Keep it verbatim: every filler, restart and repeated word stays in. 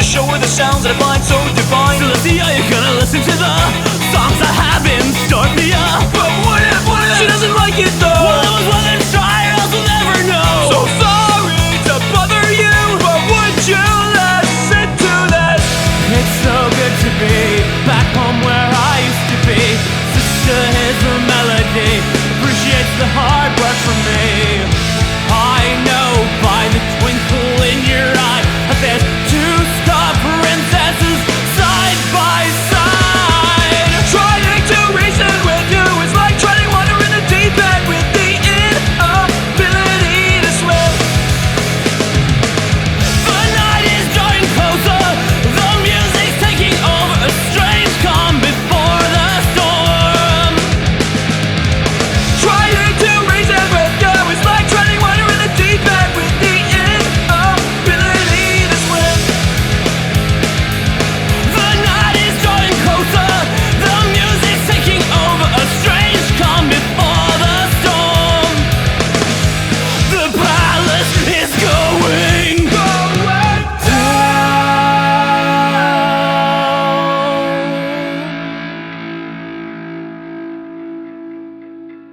show her the sounds that I find so divine. Celestia, you're gonna listen to the songs I have in store for ya. But what if, what if she doesn't like it though? Well, it was worth a try, or else we'll never know. So sorry to bother you, but would you listen to this? It's so good to be back home where I used to be. Sister, here's the melody, appreciates the hard work from me. I know by the twinkle in your eye